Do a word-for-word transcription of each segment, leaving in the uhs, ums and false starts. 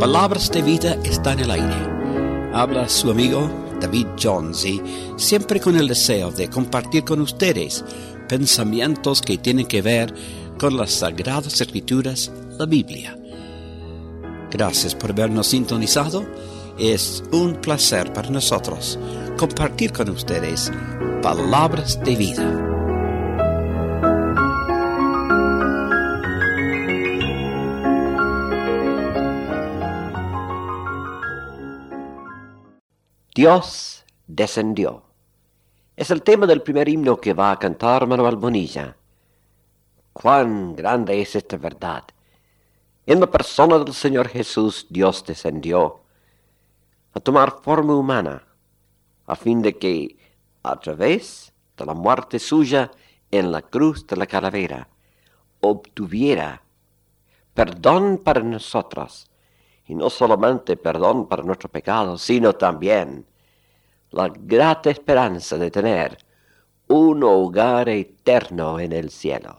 Palabras de vida está en el aire. Habla su amigo David Jones y siempre con el deseo de compartir con ustedes pensamientos que tienen que ver con las Sagradas Escrituras, la Biblia. Gracias por habernos sintonizado. Es un placer para nosotros compartir con ustedes palabras de vida. Dios descendió. Es el tema del primer himno que va a cantar Manuel Bonilla. ¡Cuán grande es esta verdad! En la persona del Señor Jesús, Dios descendió a tomar forma humana, a fin de que, a través de la muerte suya en la cruz de la calavera, obtuviera perdón para nosotros, y no solamente perdón para nuestros pecados, sino también la grata esperanza de tener un hogar eterno en el cielo.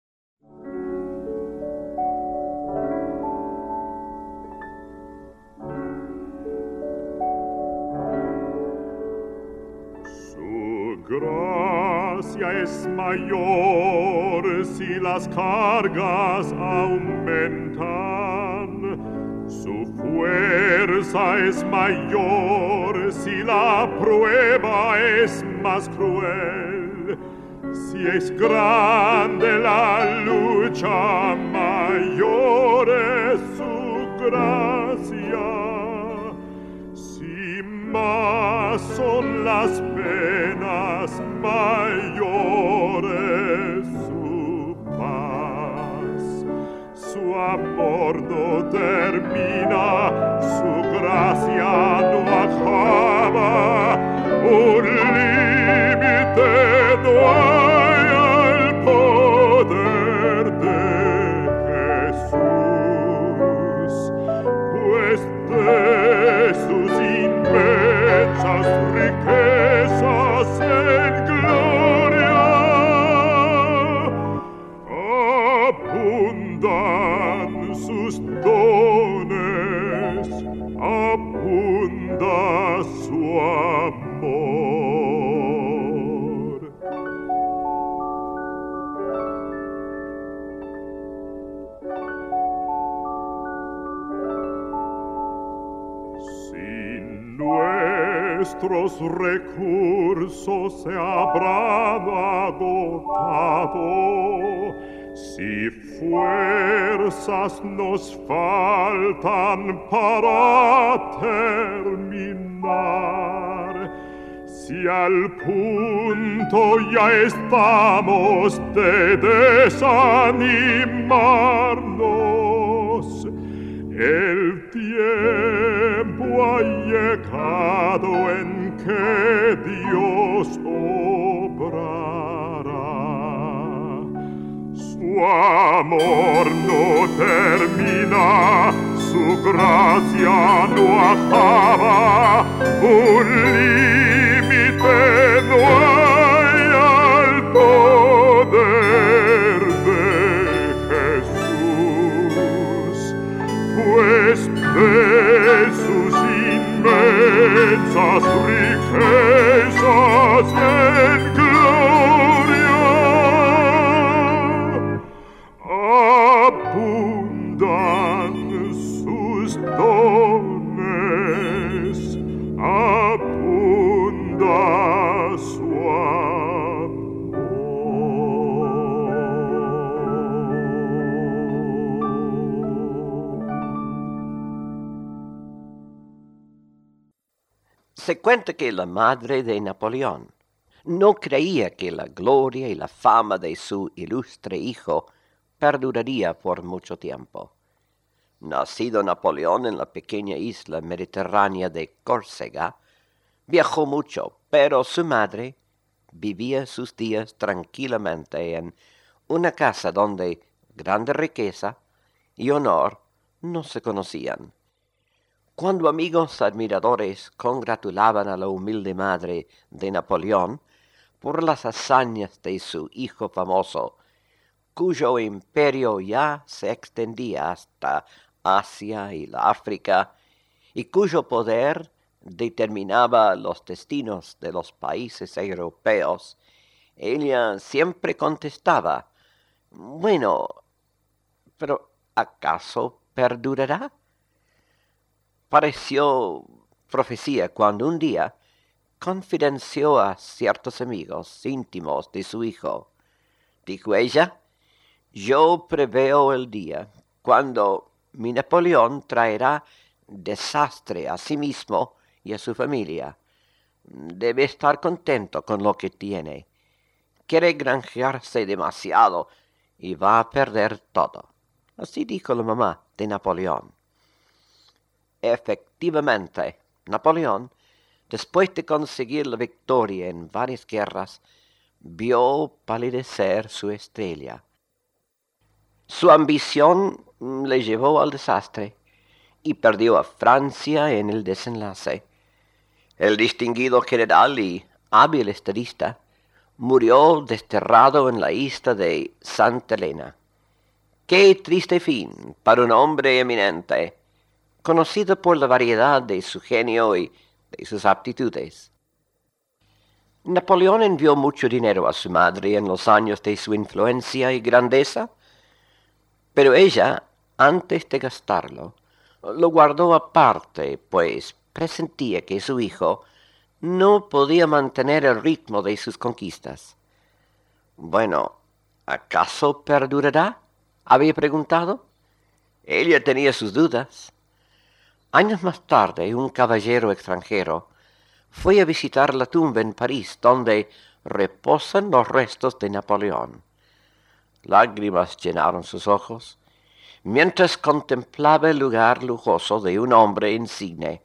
Su gracia es mayor si las cargas aumentan. Su fuerza es mayor si la prueba es más cruel. Si es grande la lucha, mayor es su gracia. Si más son las penas, mayor es su paz. Su amor no termina, su gracia no acaba, un límite no hay al poder de Jesús, pues de sus inmensas riquezas en gloria abundan sus dones, abunda su amor. Si nuestros recursos se habrán agotado, si fuerzas nos faltan para terminar, si al punto ya estamos de desanimarnos, el tiempo ha llegado en que Dios obrará. Su amor no termina, su gracia no acaba, un límite no hay al poder de Jesús, pues de sus inmensas riquezas en gloria abundan sus dones, abunda su amor. Se cuenta que la madre de Napoleón no creía que la gloria y la fama de su ilustre hijo perduraría por mucho tiempo. Nacido Napoleón en la pequeña isla mediterránea de Córcega, viajó mucho, pero su madre vivía sus días tranquilamente en una casa donde grande riqueza y honor no se conocían. Cuando amigos admiradores congratulaban a la humilde madre de Napoleón por las hazañas de su hijo famoso, cuyo imperio ya se extendía hasta Asia y la África, y cuyo poder determinaba los destinos de los países europeos, ella siempre contestaba, bueno, pero ¿acaso perdurará? Pareció profecía cuando un día confidenció a ciertos amigos íntimos de su hijo. Dijo ella, yo preveo el día cuando mi Napoleón traerá desastre a sí mismo y a su familia. Debe estar contento con lo que tiene. Quiere granjearse demasiado y va a perder todo. Así dijo la mamá de Napoleón. Efectivamente, Napoleón, después de conseguir la victoria en varias guerras, vio palidecer su estrella. Su ambición le llevó al desastre y perdió a Francia en el desenlace. El distinguido general y hábil estadista murió desterrado en la isla de Santa Elena. Qué triste fin para un hombre eminente, conocido por la variedad de su genio y de sus aptitudes. Napoleón envió mucho dinero a su madre en los años de su influencia y grandeza, pero ella, antes de gastarlo, lo guardó aparte, pues presentía que su hijo no podía mantener el ritmo de sus conquistas. Bueno, ¿acaso perdurará?, había preguntado. Ella tenía sus dudas. Años más tarde, un caballero extranjero fue a visitar la tumba en París, donde reposan los restos de Napoleón. Lágrimas llenaron sus ojos, mientras contemplaba el lugar lujoso de un hombre insigne.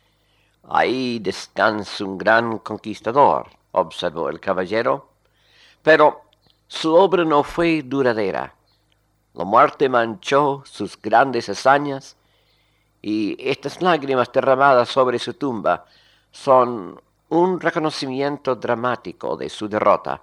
Ahí descansa un gran conquistador, observó el caballero, pero su obra no fue duradera. La muerte manchó sus grandes hazañas, y estas lágrimas derramadas sobre su tumba son un reconocimiento dramático de su derrota.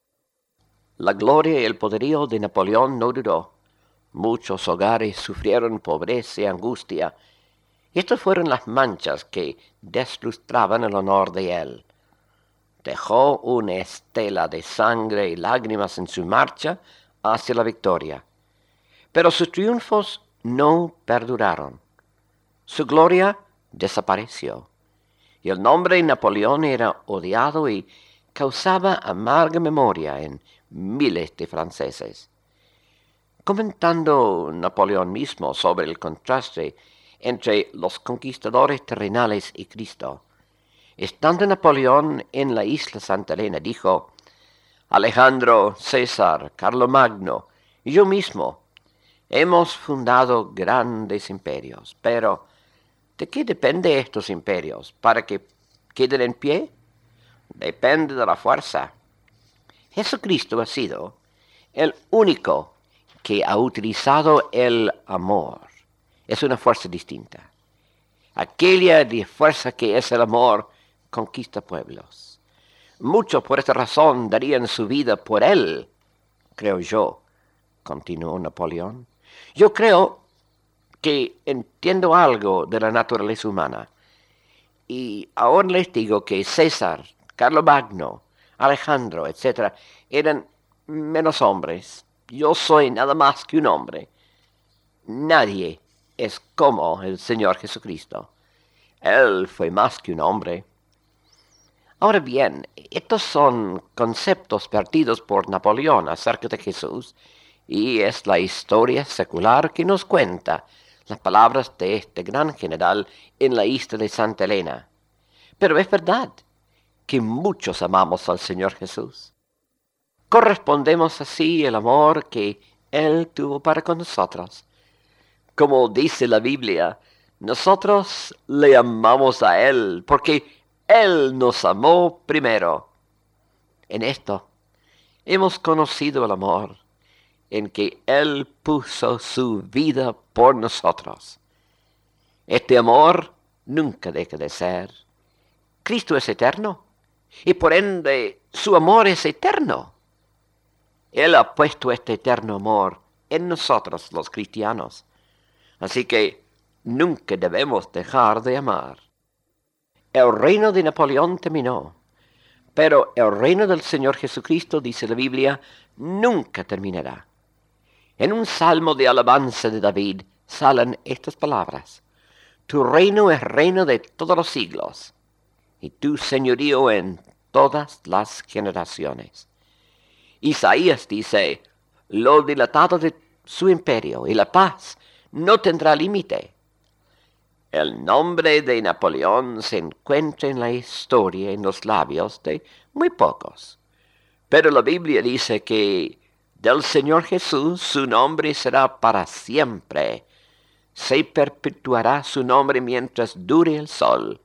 La gloria y el poderío de Napoleón no duró. Muchos hogares sufrieron pobreza y angustia. Estas fueron las manchas que deslustraban el honor de él. Dejó una estela de sangre y lágrimas en su marcha hacia la victoria. Pero sus triunfos no perduraron. Su gloria desapareció, y el nombre de Napoleón era odiado y causaba amarga memoria en miles de franceses. Comentando Napoleón mismo sobre el contraste entre los conquistadores terrenales y Cristo, estando Napoleón en la isla Santa Elena, dijo, Alejandro, César, Carlomagno y yo mismo hemos fundado grandes imperios, pero ¿de qué dependen estos imperios para que queden en pie? Depende de la fuerza. Jesucristo ha sido el único que ha utilizado el amor. Es una fuerza distinta. Aquella de fuerza que es el amor conquista pueblos. Muchos por esta razón darían su vida por él, creo yo, continuó Napoleón. Yo creo que entiendo algo de la naturaleza humana. Y ahora les digo que César, Carlomagno, Alejandro, etcétera, eran menos hombres. Yo soy nada más que un hombre. Nadie es como el Señor Jesucristo. Él fue más que un hombre. Ahora bien, estos son conceptos perdidos por Napoleón acerca de Jesús, y es la historia secular que nos cuenta las palabras de este gran general en la isla de Santa Elena. Pero es verdad que muchos amamos al Señor Jesús. Correspondemos así el amor que Él tuvo para con nosotros. Como dice la Biblia, nosotros le amamos a Él porque Él nos amó primero. En esto hemos conocido el amor, en que Él puso su vida por nosotros. Este amor nunca deja de ser. Cristo es eterno, y por ende su amor es eterno. Él ha puesto este eterno amor en nosotros los cristianos. Así que nunca debemos dejar de amar. El reino de Napoleón terminó, pero el reino del Señor Jesucristo, dice la Biblia, nunca terminará. En un salmo de alabanza de David salen estas palabras: tu reino es reino de todos los siglos, y tu señorío en todas las generaciones. Isaías dice: lo dilatado de su imperio y la paz no tendrá límite. El nombre de Napoleón se encuentra en la historia en los labios de muy pocos, pero la Biblia dice que del Señor Jesús su nombre será para siempre. Se perpetuará su nombre mientras dure el sol.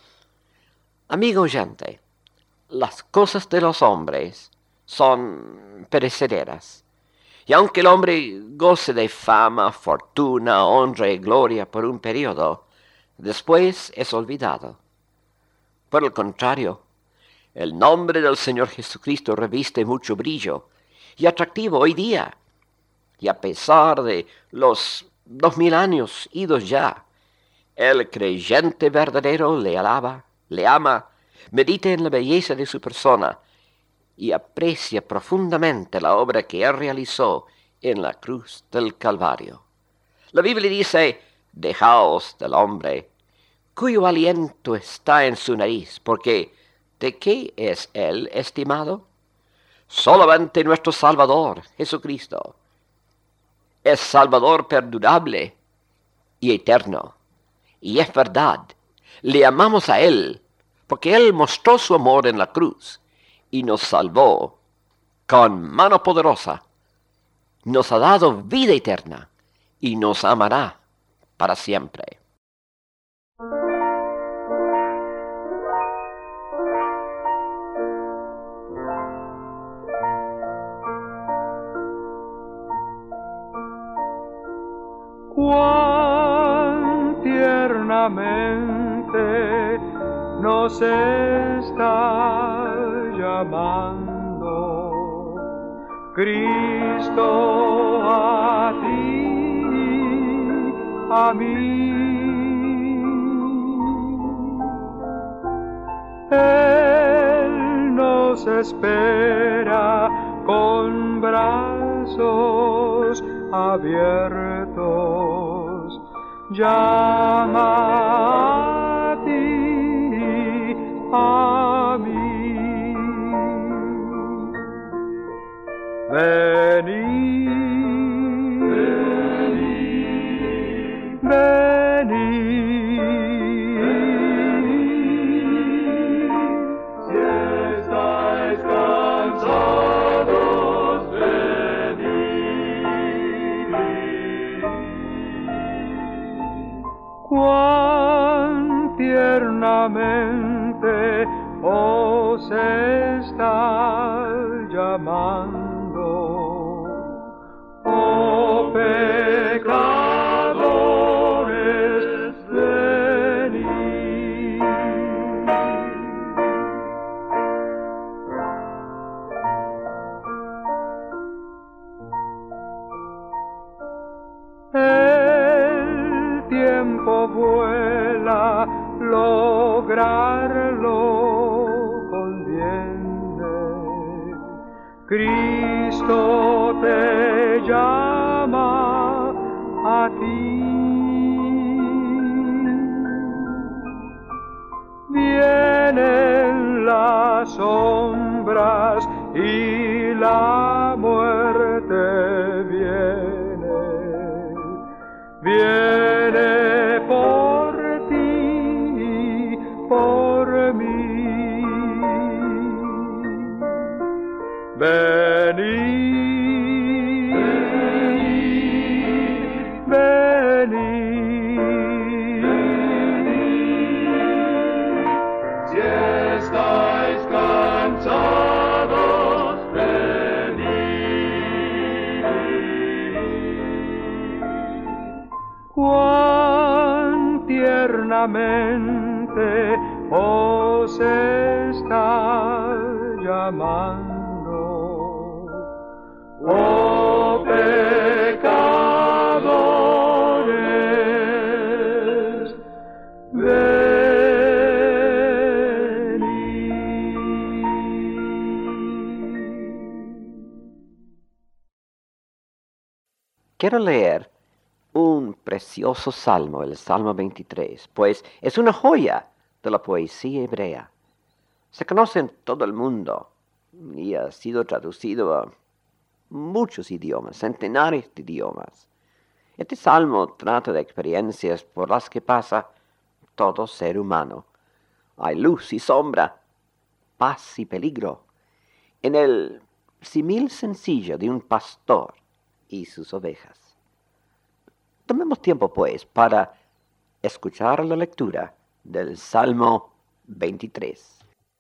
Amigo oyente, las cosas de los hombres son perecederas. Y aunque el hombre goce de fama, fortuna, honra y gloria por un periodo, después es olvidado. Por el contrario, el nombre del Señor Jesucristo reviste mucho brillo y atractivo hoy día. Y a pesar de los dos mil años idos ya, el creyente verdadero le alaba, le ama, medita en la belleza de su persona y aprecia profundamente la obra que él realizó en la cruz del Calvario. La Biblia dice: dejaos del hombre, cuyo aliento está en su nariz, porque ¿de qué es él estimado? Solamente nuestro Salvador, Jesucristo, es Salvador perdurable y eterno. Y es verdad, le amamos a Él, porque Él mostró su amor en la cruz y nos salvó con mano poderosa. Nos ha dado vida eterna y nos amará para siempre. Cuán tiernamente nos está llamando Cristo a ti, a mí. Él nos espera con brazos abiertos, llama a ti, a mí. Venid, venid, venid, si estáis cansados, cuán tiernamente os está llamando, oh pecadores, venid. El tiempo vuela, lograrlo conviene. Cristo te llama a ti. Vienen las sombras y la muerte viene. Viene por ti, por mí. Venid, venid, venid, venid. Si estáis cansados, venid. Cuán tiernamente os está llamando, oh pecadores. Quiero leer un precioso salmo, el Salmo veintitrés, pues es una joya de la poesía hebrea. Se conoce en todo el mundo y ha sido traducido a muchos idiomas, centenares de idiomas. Este salmo trata de experiencias por las que pasa todo ser humano. Hay luz y sombra, paz y peligro, en el símil sencillo de un pastor y sus ovejas. Tomemos tiempo, pues, para escuchar la lectura del Salmo veintitrés.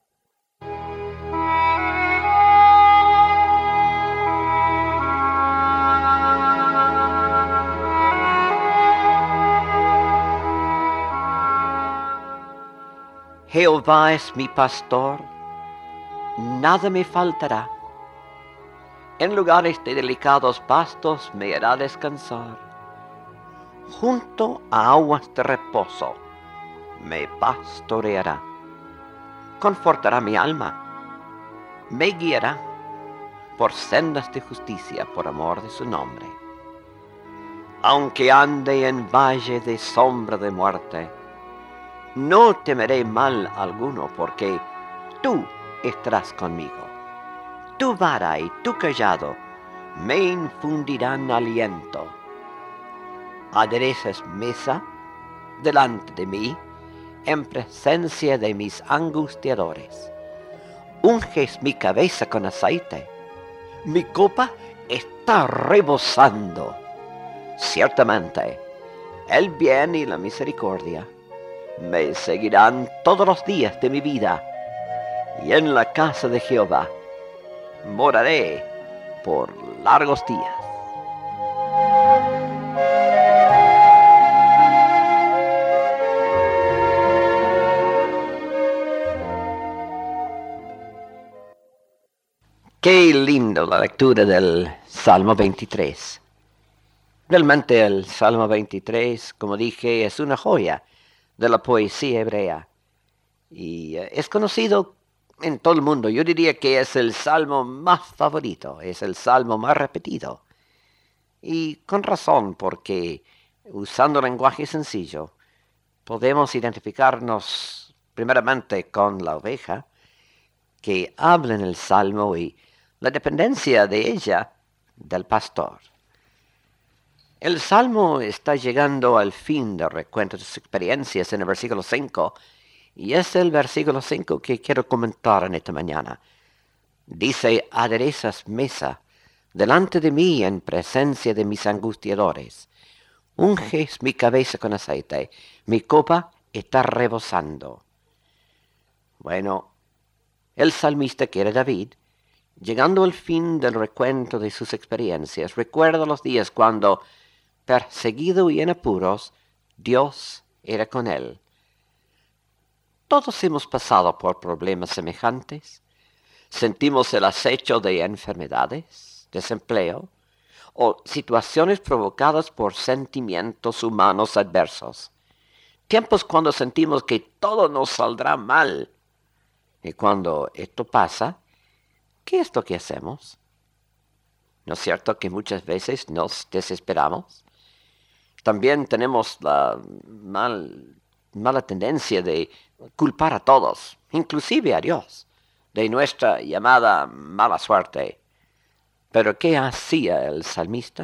Jehová es mi pastor, nada me faltará. En lugares de delicados pastos me hará descansar. Junto a aguas de reposo me pastoreará. Confortará mi alma. Me guiará por sendas de justicia por amor de su nombre. Aunque ande en valle de sombra de muerte, no temeré mal alguno, porque tú estarás conmigo. Tu vara y tu cayado me infundirán aliento. Aderezas mesa delante de mí, en presencia de mis angustiadores. Unges mi cabeza con aceite. Mi copa está rebosando. Ciertamente, el bien y la misericordia me seguirán todos los días de mi vida, y en la casa de Jehová moraré por largos días. Qué lindo la lectura del Salmo veintitrés. Realmente el Salmo veintitrés, como dije, es una joya de la poesía hebrea. Y uh, es conocido en todo el mundo. Yo diría que es el salmo más favorito, es el salmo más repetido. Y con razón, porque usando lenguaje sencillo, podemos identificarnos primeramente con la oveja que habla en el salmo y la dependencia de ella del pastor. El salmo está llegando al fin del recuento de sus experiencias en el versículo cinco, y es el versículo cinco que quiero comentar en esta mañana. Dice: aderezas mesa delante de mí en presencia de mis angustiadores. Unges mi cabeza con aceite, mi copa está rebosando. Bueno, el salmista, que era David, llegando al fin del recuento de sus experiencias, recuerda los días cuando, perseguido y en apuros, Dios era con él. Todos hemos pasado por problemas semejantes. Sentimos el acecho de enfermedades, desempleo, o situaciones provocadas por sentimientos humanos adversos. Tiempos cuando sentimos que todo nos saldrá mal. Y cuando esto pasa, ¿qué es lo que hacemos? ¿No es cierto que muchas veces nos desesperamos? También tenemos la mal, mala tendencia de culpar a todos, inclusive a Dios, de nuestra llamada mala suerte. ¿Pero qué hacía el salmista?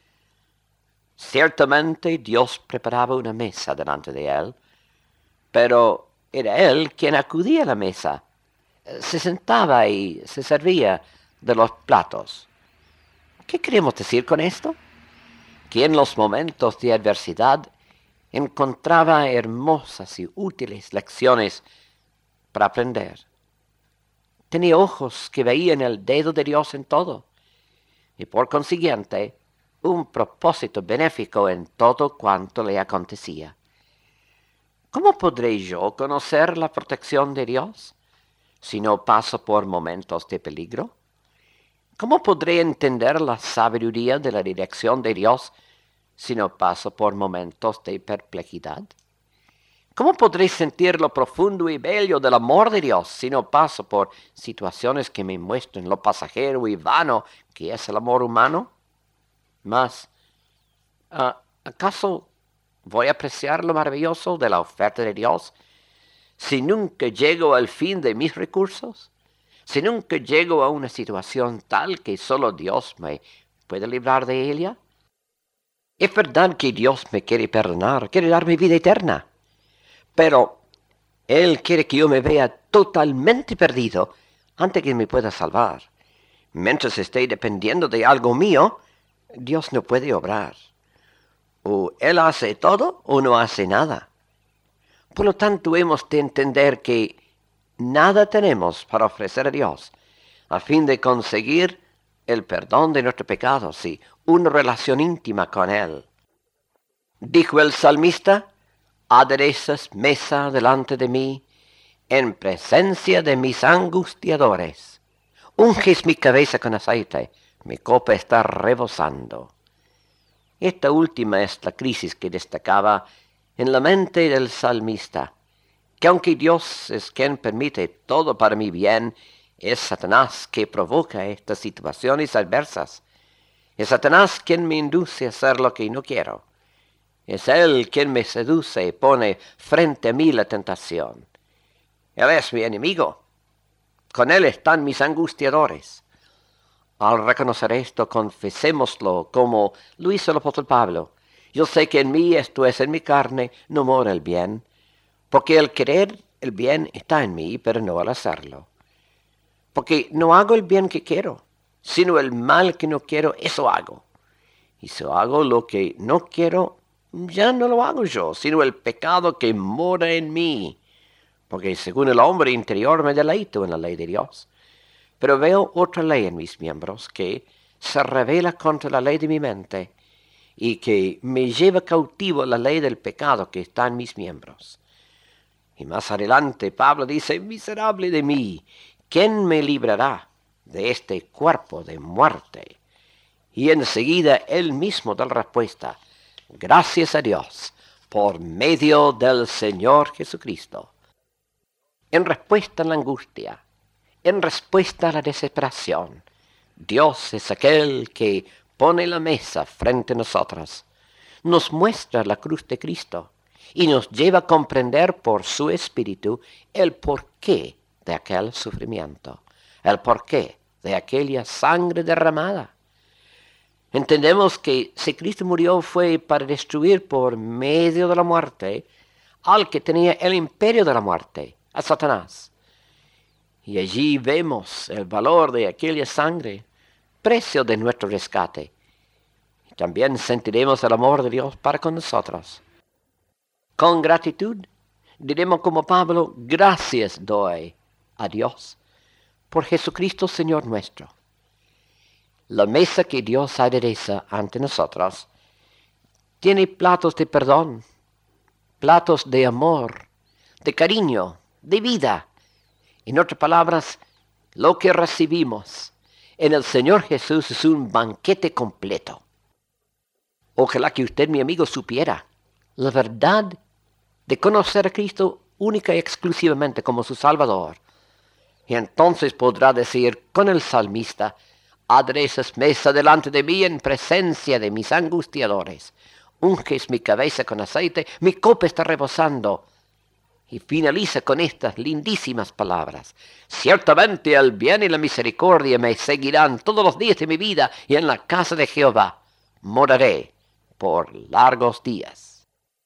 Ciertamente Dios preparaba una mesa delante de él, pero era él quien acudía a la mesa. Se sentaba y se servía de los platos. ¿Qué queremos decir con esto? Que en los momentos de adversidad encontraba hermosas y útiles lecciones para aprender. Tenía ojos que veían el dedo de Dios en todo, y por consiguiente un propósito benéfico en todo cuanto le acontecía. ¿Cómo podré yo conocer la protección de Dios si no paso por momentos de peligro? ¿Cómo podré entender la sabiduría de la dirección de Dios si no paso por momentos de perplejidad? ¿Cómo podré sentir lo profundo y bello del amor de Dios si no paso por situaciones que me muestren lo pasajero y vano que es el amor humano? Mas Uh, ¿Acaso voy a apreciar lo maravilloso de la oferta de Dios si nunca llego al fin de mis recursos? Si nunca llego a una situación tal que solo Dios me puede librar de ella. Es verdad que Dios me quiere perdonar, quiere darme vida eterna, pero Él quiere que yo me vea totalmente perdido antes que me pueda salvar. Mientras esté dependiendo de algo mío, Dios no puede obrar. O Él hace todo o no hace nada. Por lo tanto, hemos de entender que nada tenemos para ofrecer a Dios a fin de conseguir el perdón de nuestros pecados y una relación íntima con Él. Dijo el salmista, aderezas mesa delante de mí en presencia de mis angustiadores. Unges mi cabeza con aceite, mi copa está rebosando. Esta última es la crisis que destacaba en la mente del salmista, que aunque Dios es quien permite todo para mi bien, es Satanás que provoca estas situaciones adversas. Es Satanás quien me induce a hacer lo que no quiero. Es Él quien me seduce y pone frente a mí la tentación. Él es mi enemigo. Con Él están mis angustiadores. Al reconocer esto, confesémoslo como lo hizo el apóstol Pablo. Yo sé que en mí, esto es, en mi carne, no mora el bien, porque el querer el bien está en mí, pero no al hacerlo. Porque no hago el bien que quiero, sino el mal que no quiero, eso hago. Y si hago lo que no quiero, ya no lo hago yo, sino el pecado que mora en mí. Porque según el hombre interior me deleito en la ley de Dios. Pero veo otra ley en mis miembros que se revela contra la ley de mi mente y que me lleva cautivo la ley del pecado que está en mis miembros. Y más adelante Pablo dice, miserable de mí, ¿quién me librará de este cuerpo de muerte? Y enseguida él mismo da la respuesta, gracias a Dios, por medio del Señor Jesucristo. En respuesta a la angustia, en respuesta a la desesperación, Dios es aquel que pone la mesa frente a nosotros, nos muestra la cruz de Cristo y nos lleva a comprender por su Espíritu el porqué de aquel sufrimiento, el porqué de aquella sangre derramada. Entendemos que si Cristo murió fue para destruir por medio de la muerte al que tenía el imperio de la muerte, a Satanás. Y allí vemos el valor de aquella sangre, precio de nuestro rescate. Y también sentiremos el amor de Dios para con nosotros. Con gratitud diremos como Pablo, gracias doy a Dios por Jesucristo Señor nuestro. La mesa que Dios adereza ante nosotros tiene platos de perdón, platos de amor, de cariño, de vida. En otras palabras, lo que recibimos en el Señor Jesús es un banquete completo. Ojalá que usted, mi amigo, supiera la verdad de conocer a Cristo única y exclusivamente como su Salvador. Y entonces podrá decir con el salmista, aderezas mesa delante de mí en presencia de mis angustiadores. Unges mi cabeza con aceite, mi copa está rebosando. Y finaliza con estas lindísimas palabras. Ciertamente el bien y la misericordia me seguirán todos los días de mi vida, y en la casa de Jehová moraré por largos días.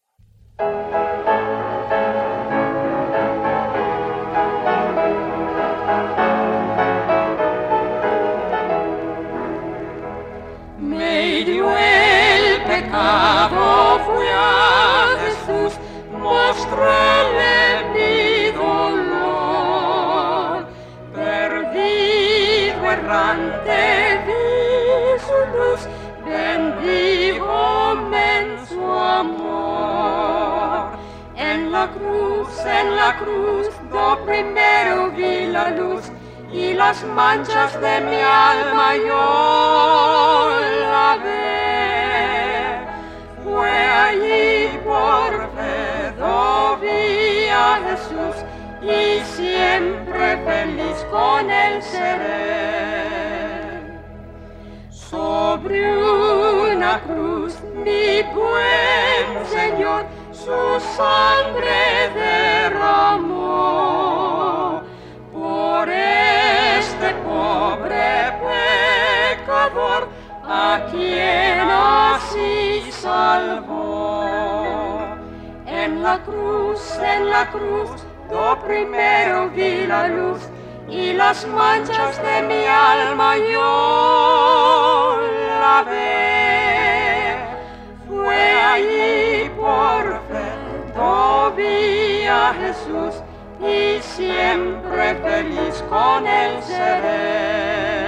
Medio el pecado fue a Jesús, mostréle mi dolor. Perdido, errante, vi su luz, bendígome en su amor. En la cruz, en la cruz, yo primero vi la luz, y las manchas de mi alma yo lavé. Fue allí por fe yo vi a Jesús, y siempre feliz con él seré. Sobre una la cruz, mi buen Señor, su sangre derramó. Por este pobre pecador, a quien así salvó. En la cruz, en la cruz, yo primero vi la luz, y las manchas de mi alma yo lavé. Fue allí por fe, yo vi a Jesús, y siempre feliz con él seré.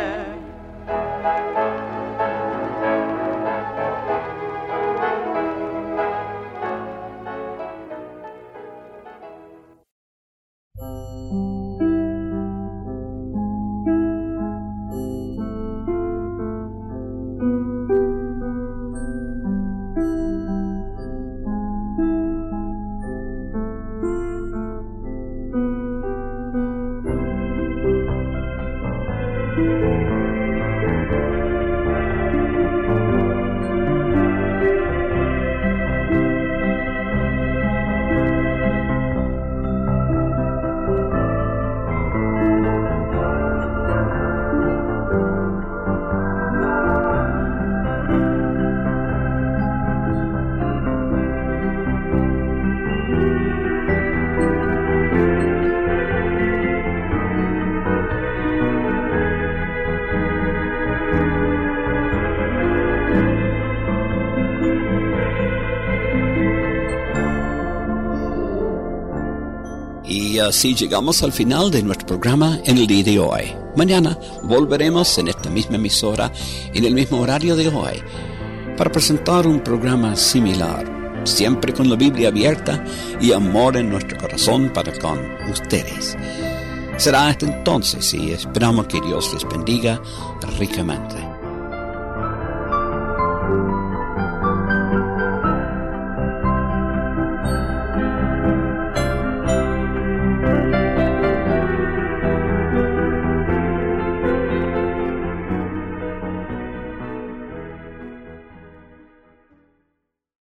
Y así llegamos al final de nuestro programa en el día de hoy. Mañana volveremos en esta misma emisora, en el mismo horario de hoy, para presentar un programa similar, siempre con la Biblia abierta y amor en nuestro corazón para con ustedes. Será hasta entonces y esperamos que Dios les bendiga ricamente.